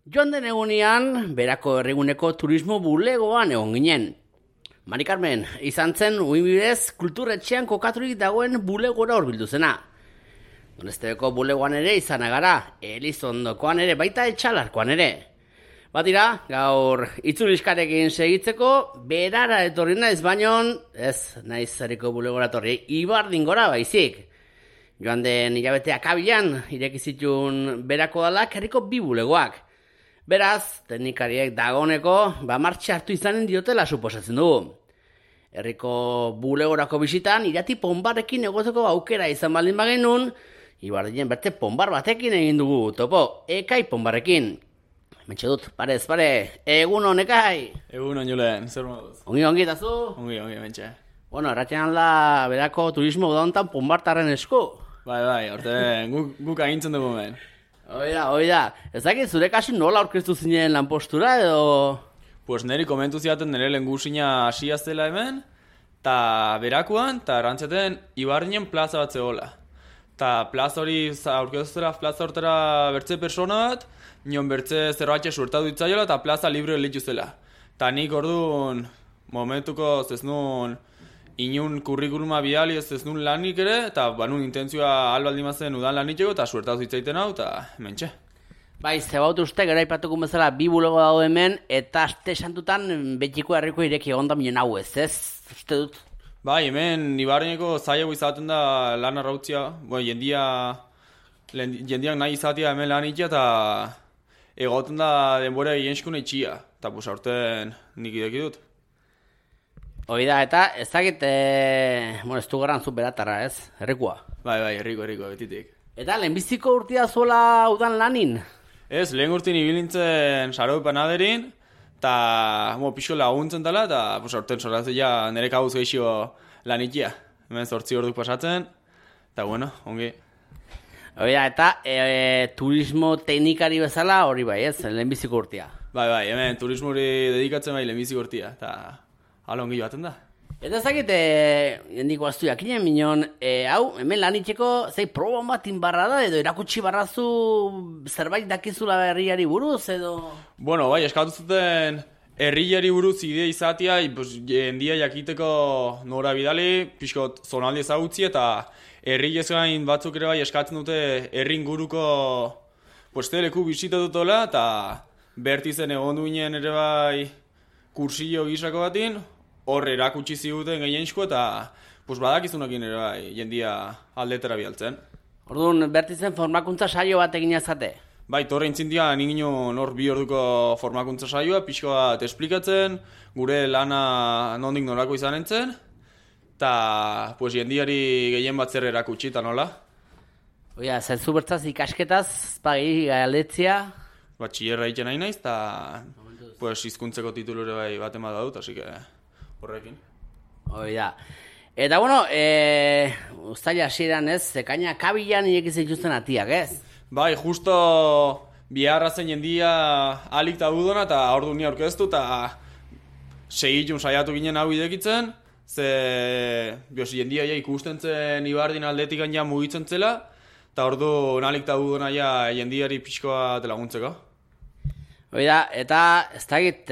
Joan den egunean, Berako herriguneko turismo bulegoan egon ginen. Mari Carmen, izan zen uinbidez kulturetxean kokaturik dagoen bulegora hurbildu zena. Donestebeko bulegoan ere izan agara, Elizondokoan ere, baita Etxalarkoan ere. Batira, gaur itzuliskarekin segitzeko, berara etorri naiz bainon, ez naiz herriko bulegora etorri, Ibardingora baizik. Joan den hilabete akabilan, irekizitun Berako dalak herriko bi bulegoak. Beraz, teknikariek dagoneko, martxe hartu izanen diotela suposatzen dugu. Herriko bulegorako bisitan, irati ponbarrekin egoteko aukera izan baldin bagenun, Ibardinen berte ponbar batekin egin dugu, topo, Ekai ponbarrekin. Mentxe dut, parez, pare, egun hon, Ekai. Egun hon, Julen, zer moduz? Ongi, eta zu? Ongi, mentxe. Bueno, erratxean da Berako turismo udauntan ponbartarren esku. Bai, orte guk agintzen dugu men. Oida, ez dakit zure kasu nola aurkeztu zinen lanpostura edo... Pues neri komentu ziaten nire lengusina hasia zela hemen, ta Berakuan, ta errantzaten Ibardinen plaza bat zegoela. Ta plaza hori aurkeztera plaza hortara bertze persona bat, nion bertze zerbatxe suertatu ditzaiola, ta plaza libre elitu zela. Ta nik orduan momentuko zeznun inun kurrikuluma bidali ez nun lanik ere, eta banun intentzioa albaldin mazen udan lanitxeko, eta suertatu ditzaiten hau, eta mentxe. Bai, zebaut uste, gara ipatuko bezala bi bulego dago hemen, eta aste santutan betiko herriko ireki egon da milen hau ez, uste dut? Bai, hemen Ibardineko zaiago izaten da lan arrautzia, jendiak nahi izatea hemen lan itea, eta egoten da denbora jenskun etxia, eta aurten nik ideki dut. Oida, eta ez dakit, ez du garan zu beratarra ez, herrikoa? Bai, herriko, betitik. Eta lehenbiziko urtia zuela udan lanin? Ez, lehen urtin ibilintzen saroi panaderin, eta pixko laguntzen dela, eta aurten soratzea nire kabuz gehiago lanikia. Hemen 8 orduk pasatzen, eta ongi. Oida, eta turismo teknikari bezala hori bai ez, lehenbiziko urtia? Bai, hemen turismori dedikatzen bai lehenbiziko urtia, eta hala ongi joaten da. Eta ez dakit, jendiko aztu jakinen minon, hau, hemen lanitxeko zei proba batin barra da, edo erakutsi barrazu zerbait dakizula herriari buruz, edo... Bueno, bai, eskatu zuten herriari buruz idea izatea, jendia jakiteko nora bidali, pixkot zonaldi ezagutzi, eta herri ezgain batzuk ere bai eskatzen dute herri inguruko teleku bisita dutola, eta bertizen egon duinen ere bai kursillo gisako batin, hor erakutsi ziguten gehiensko eta badakizunekin ere bai jendia aldetara bialtzen. Orduan, bertizen formakuntza saio bat egin azate? Bai, torre intzintia nik nor 2 orduko formakuntza saioa, pixko bat esplikatzen, gure lana nondik norako izan entzen, eta jendiari gehien bat zer erakutsi eta nola. Oia, zenzu bertzaz ikasketaz, pagi galdetzia? Txillerra egiten nahi naiz, eta hizkuntzeko titulure bai bat emada dut, así que... horrekin. Oida. Eta uztaila hasieran ez, ekaina kabilan irekiz dituzten atiak, ez? Bai, justo biharra zen jendia alik eta budona, eta ordu ni aurkeztu, eta segitun saiatu ginen hau idekitzen, ze jendia ikusten zen Ibardin aldetik ja mugitzen zela, eta ordu alik eta budona jendiari pixkoa laguntzeko. Oida, eta ez dakit,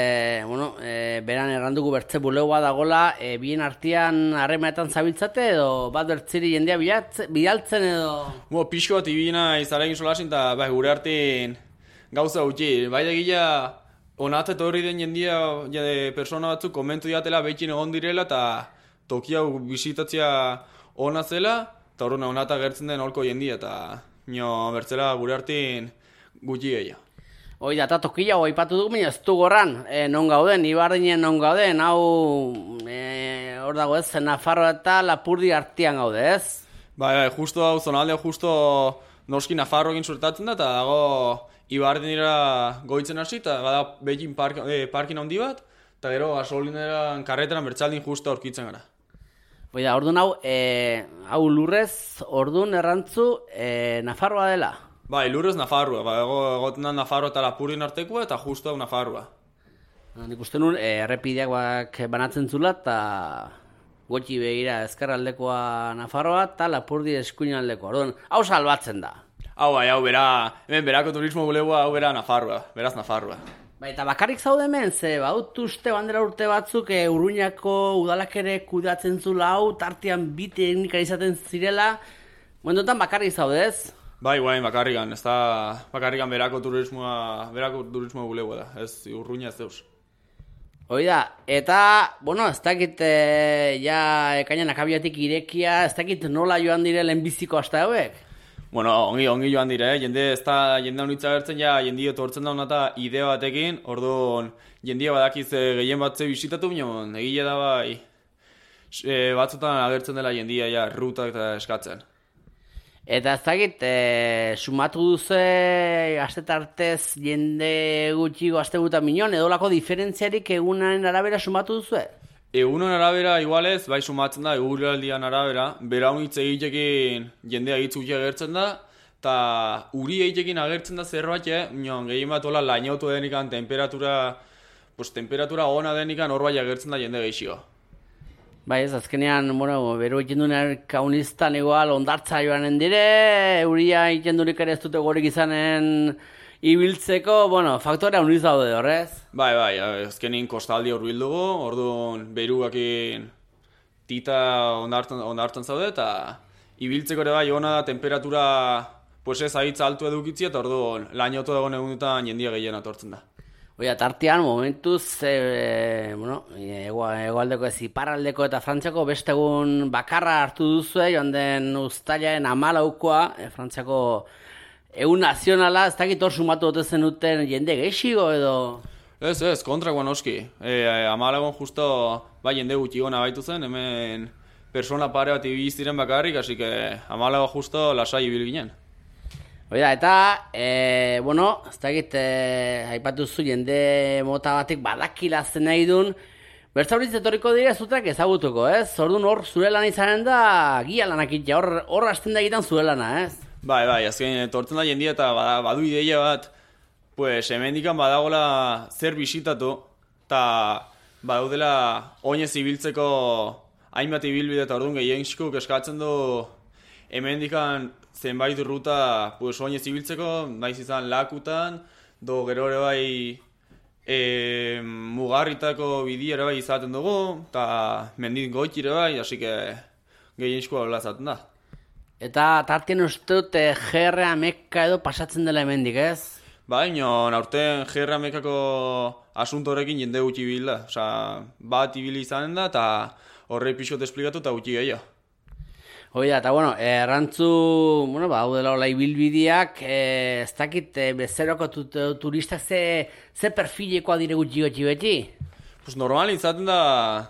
beran errandugu bertze bulegoa dagola, bien artean harremanetan zabiltzate edo bat bertziri jendea bidaltzen edo... Pixko bat ibina izarekin solasin eta gure artean gauza gutxi. Baina gila, onatzet horri den jendia persona batzuk komentu diatela behin egon direla eta tokia bisitatzea ona zela, eta horrena onata gertzen den holko jendia eta bertzela gure artean gutxi gehiago. Oida, eta tokia aipatu dugu, ez du gorran, non gauden, Ibardinen non gauden, hau, hor dago ez, Nafarroa eta Lapurdi artean gaude, ez? Bai, justo hau, zonaldea justo noski Nafarro egin suertatzen da, eta dago Ibardinera goitzen hasi, eta gada behin parkin handi bat, eta gero gasolineran karreteran bertzaldin justo aurkitzen gara. Oida, orduan hau lurrez, orduan errantzu Nafarroa dela? Bai, lurrez Nafarroa, egoten da Nafarroa eta Lapurdin artekoa eta justu hau Nafarroa. Nik uste nun, errepideak banatzen zula eta gotxi begira ezkerraldekoa Nafarroa eta Lapurdi eskuinaldekoa. Orduan, hau salbatzen da. Hau bera, hemen berako turismo bulegoa, hau bera Nafarroa, beraz Nafarroa. Bai, eta bakarrik zaude hemen, ze baut uste bandera urte batzuk Urruñako udalak ere kudeatzen zula hau, tartean bi teknikari izaten zirela, momentotan bakarrik zaude ez? Bai, bakarrikan, ez da bakarrikan berako turismo bulegoa da, ez Urruña ez deus. Hoi da, eta, bueno, ez dakit ja ekainan akabiatik irekia, ez dakit nola joan dire lehenbiziko hasta hauek? Bueno, ongi joan dire, jende honitza gertzen ja, jendio tortzen da honata idea batekin, orduan jendia badakiz gehien batze bisitatu bineon, egile da bai, batzutan agertzen dela jendia ja, rutak eta eskatzen. Eta ez dakit, sumatu duze astetartez jende gutxiko aste guta minon, edolako diferentziarik egunaren arabera sumatu duzu? Egunon arabera igualez, bai sumatzen da, eguraldian arabera, beraun hitz egitekin jendea hitz gutxi agertzen da, eta uri egitekin agertzen da zerbait, gehien bat hola lainotu denikan, temperatura ona denikan hor bai agertzen da jende gehiago. Bai ez, azkenean, beru egiten duen kaunistan igual ondartza joanen dire, euria egiten durik ere ez dute gorik izanen ibiltzeko, faktorea uniz daude horrez? Bai, azkenin kostaldi hor bildugu, orduan beruakin tita ondartzen zaude, eta ibiltzeko ere bai ona da temperatura ez ahitz altu edukitzia, eta orduan lainotu dagoen egunetan jendia gehien atortzen da. Oia, tartean, momentuz, egoaldeko ez iparraldeko eta Frantziako beste egun bakarra hartu duzu, joan den uztailaren 14koa, Frantziako egun nazionala, ez dakit hor sumatu dute zenuten jende gehiago edo? Ez, kontrakoan oski. 14 justo, jende gutxi gona baitu zen, hemen persona pare bat ibiziren bakarrik, así que 14 justo lasai ibil ginen. Oida, eta, ez dakit, aipatu zu jende mota batek badakila zen nahi duen, bertzauritz etorriko dira zutak ezagutuko, ez? Orduan hor zure lana izanen da gia lanak itea, hor hasten da egiten zure lana, ez? Bai, azken etortzen da jendia eta badu ideia bat, hemendikan badagola zer bisitatu, eta badaudela oinez ibiltzeko hainbat ibilbide eta orduan gehienxikuk eskatzen du hemendikan zenbait ruta oinez ibiltzeko, naiz izan lakutan, gero ere bai mugarritako bidea ere bai izaten dugu, eta mendit goiti ere bai, hasi gehienxikoa hola izaten da. Eta tartien uste dut GRA Meka edo pasatzen dela hemendik, ez? Baina, aurten GRA Mekako asunto horrekin jende gutxi ibil da. Bat ibili izanen da, eta horre pixot esplikatu eta gutxi gehiago. Oida, eta errantzu, hau dela hola ibilbideak, ez dakit bezeroko turistak ze perfilekoa dire gutxi beti? Normal izaten da,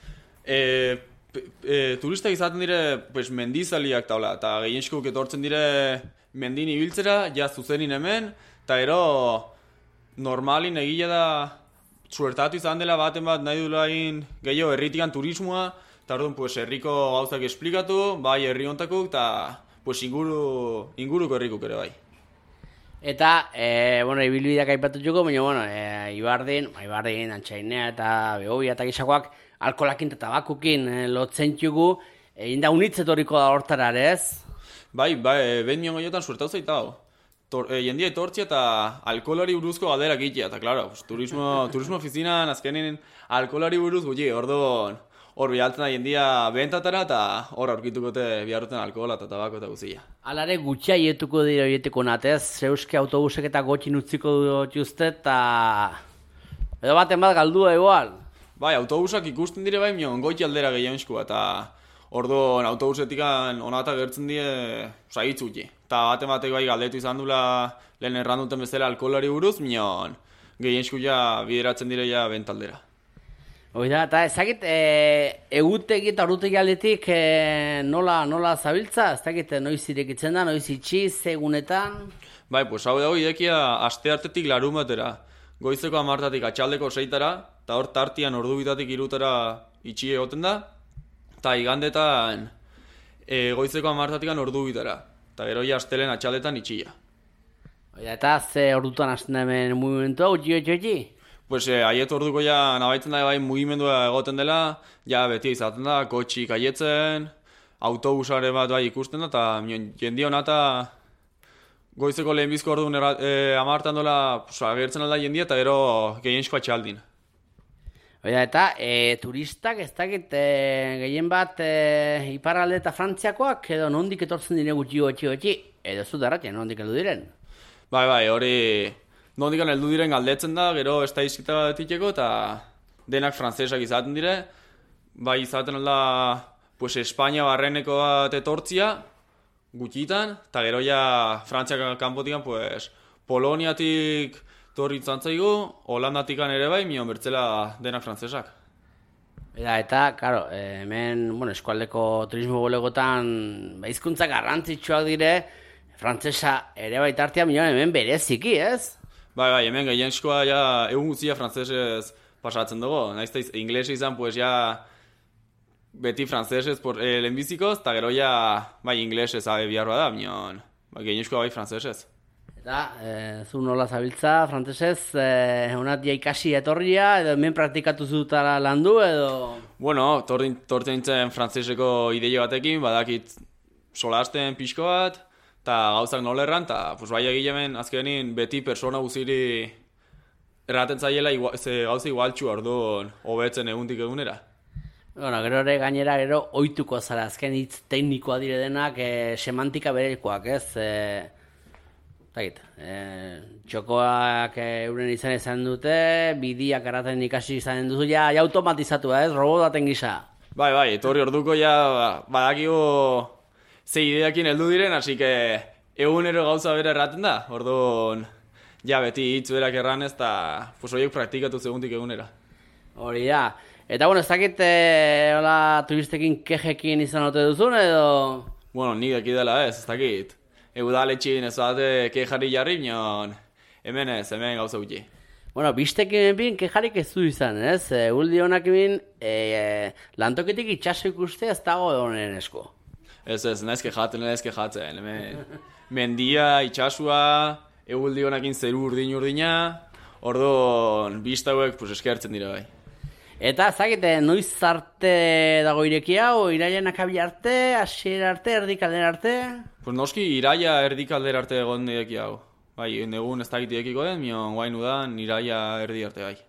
turistak izaten dire mendizaliak eta gehienxikok etortzen dire mendin ibiltzera, ja zuzenin hemen, eta gero normalin egile da suertatu izan dela baten bat nahi dula gehiago herritikan turismoa, eta orduan herriko gauzak esplikatu, bai herri hontakuk, eta inguruko herrikuk ere bai. Eta, ibilbideak aipatu txuko, baina, Ibardin, Antxainea eta Behobia eta gisakoak alkolakin eta tabakukin lotzen txugu, egin da unitzetoriko da hortara, ez? Bai, ben mion goiotan suertau zaita hau. Jendia etortzia eta alkolari buruzko galderak ikia, eta klaro, turismo ofizinan azkenin alkolari buruz gutxi, orduan hor bihaltzen da jendia bentatara eta hor aurkitukote biharruten alkohola eta tabako eta guzia. Alare gutxia ietuko dira hieteko natez, zeuske autobusek eta gotxin utziko dutuzte eta edo baten bat galdua igual. Bai, autobusak ikusten dire bai mion goiti aldera gehiagizkoa eta orduan autobusetik onata gertzen die saitzuki. Eta baten batek bai galdetu izan dula lehen erranduten bezala alkoholari buruz, mion gehiagizkoa bideratzen dire ja bentaldera. Oida, eta ezagit, egutegi eta orutegi aldetik nola zabiltza? Ezagit, noiz irekitzen da, noiz itxi, egunetan? Bai, hau dago idekia aste hartetik larun batera. Goizeko 10 atxaldeko 6-tara, eta hor tartian ordubitatik 3-tara itxi egoten da, eta igandetan goizeko 10 ordubitara, eta gero astelen atxaldetan itxia. Oida, eta ze ordutan hasten da hemen mugimentua, utxi? Aiet orduko ja nabaitzen da bai mugimendua egoten dela, ja beti izaten da, kotxik aietzen, autobusare bat bai ikusten da, eta jendia honata goizeko lehenbizko orduan amartan dola agertzen alda jendia, eta gero gehienezko atxaldin. Oida, eta turistak ez dakit gehien bat iparralde eta Frantziakoak edo nondik etortzen dire gutxi, edo zu darratia nondik heldu diren? Bai, hori nondik heldu diren galdetzen da, gero estadizkita bat diteko, eta denak frantzesak izaten dire, bai izaten alda pues, Espainia barreneko bat etortzia, gutxitan, eta gero ja Frantziak kanpotikan, pues, Poloniatik torri zantzaigu, Holandatikan ere bai, mion bertzela denak frantzesak. Eta, karo, hemen, eskualdeko turismo bulegotan hizkuntzak garrantzitsuak dire, frantzesa ere baitartea mion hemen bereziki, ez? Bai, hemen gehienezkoa ja egun guztia frantzesez pasatzen dugu. Naizta inglesa izan, pues ja beti frantzesez lehenbizikoz, eta gero ja bai inglesez behar bada, mion gehienezkoa bai frantzesez. Eta, zu nola zabiltza, frantzesez, honatia ikasi etorria, edo hemen praktikatu zutara landu, edo... Bueno, tortzen nintzen frantzeseko ideia batekin, badakit solasten pixko bat, eta gauzak nolerran, eta pues, bai egilemen azkenin beti persona guziri erraten zaiela gauza igualtxu orduan hobetzen eguntik egunera. Bueno, gero ere gainera gero ohituko zara, azken hitz teknikoa dire denak semantika berekoak, ez? Txokoak euren izan dute, bidiak erraten ikasi izan duzu, ja automatizatu, ez? Robotaten gisa. Bai, etorri orduko ja badakigu ze ideakin heldu diren, hasi que egunero gauza bere erraten da, orduan ja beti hitz berak erranez, eta pues horiek praktikatu seguntik egunera. Hori da. Eta ez dakit hola turistekin kejekin izan ote duzun, edo... Bueno, nik dakidela ez dakit. Udaletxin ez bate kejari jarri, hemen gauza gutxi. Bueno, bistekin bin kejarik ez du izan, ez? Guldi honak bin lantoketik itxaso ikuste ez dago honen esko. Ez, naiz kejatzen. Mendia, itxasua, eguldi honakin zeru urdina, orduan bista hauek eskertzen dira bai. Eta, zakite, noiz arte dago ireki hau, irailean akabi arte, hasiera arte, erdikaldera arte? Pues noski, iraia erdikaldera arte egon ireki hau. Bai, egun ez dakit irekiko den, mion guain udan, iraia erdi arte bai.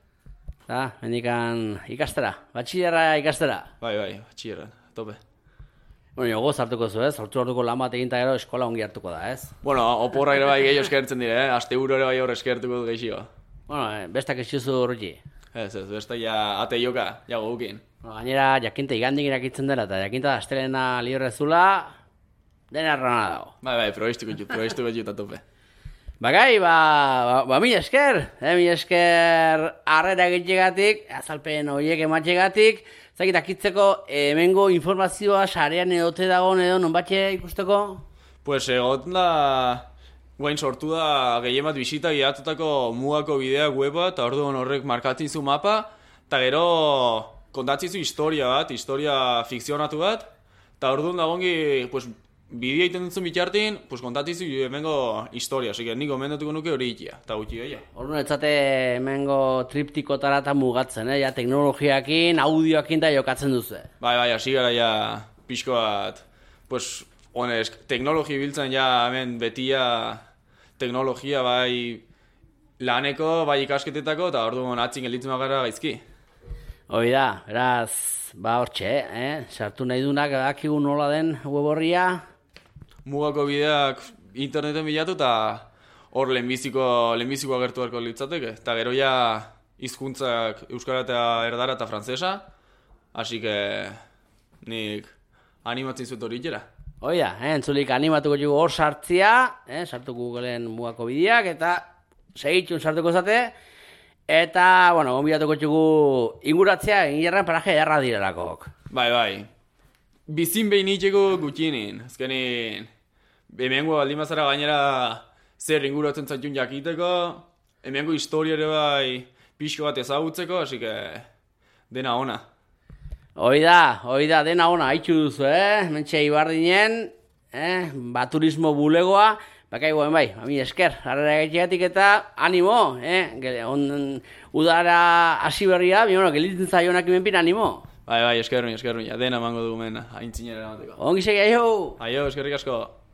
Mendikan ikastera, batxillerra ikastera. Bai, batxillerra, tope. Bueno, jogo zartuko zu, ez? Hortzu orduko lan bat eginta gero eskola ongi hartuko da, ez? Bueno, oporra ere bai gehiago eskertzen dire, aste ere bai hor eskertuko du gehiago. Bueno, bestak eskizu horretzi. Ez, besta ja ate joka, ja gogukin. Gainera, jakinta igandik irakitzen dela, eta jakinta astelena liorrezula, dena errana dago. Bai, probestuko ju eta tope. Bagai, mila esker, mila esker harrera egitegatik, azalpen horiek ematxegatik, zakit akitzeko hemengo informazioa sarean edote dagoen edo non batxe ikusteko? Pues egoten da... Guain sortu da gehien bat bisita gidatutako mugako bideak weba, eta orduan horrek markatzen zu mapa, eta gero kontatzen zu historia fikzionatu bat, eta orduan dagoengi bidea egiten dutzen bitartin, kontatzen zu hemengo historia, así que nik gomendatuko nuke hori ikia, eta gutxi gehiago. Orduan ez zate hemengo triptikotara eta mugatzen, ja teknologiakin, audioakin eta jokatzen duzu. Bai, hasi gara ja pixko bat, honez, teknologi biltzen ja hemen betia teknologia bai laneko, bai ikasketetako, eta orduan atzin gelditzen gara gaizki. Hoi da, beraz, hortxe, sartu nahi dunak dakigu nola den web horria. Mugako bideak interneten bilatu eta hor lehenbiziko agertu beharko litzateke. Eta gero ja hizkuntzak euskara eta erdara eta frantzesa, hasi que nik animatzen zut hori itxera. Oida, entzulik animatuko jugu hor sartzia, sartu Googleen mugako bideak, eta segitxun sartuko zate, eta, gonbidatuko jugu inguratzea, ingerran paraje erra direlakok. Bai, bizin behin itxeko gutxinin, ezkenin, hemengo baldimazara gainera zer inguratzen zaitun jakiteko, hemengo historia ere bai pixko bat ezagutzeko, hasi que dena ona. Oida, dena ona, haitxu duzu, mentxe ibardinen, turismo bulegoa, bakai goen bai, mi esker, harrera gaitxegatik eta animo, udara hasi berria, gelitzen zaionak imenpin animo. Bai, eskerruin, dena mango dugumen, haintzinera emateko. Ongi segi, aio! Aio, eskerrik asko.